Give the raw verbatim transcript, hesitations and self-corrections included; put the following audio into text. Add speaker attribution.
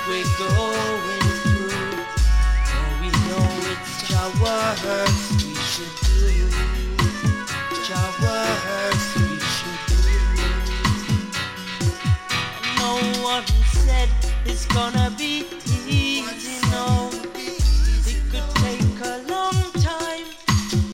Speaker 1: we're going through. And we know it's our works we should do. It's our works we should do. And no one said it's gonna be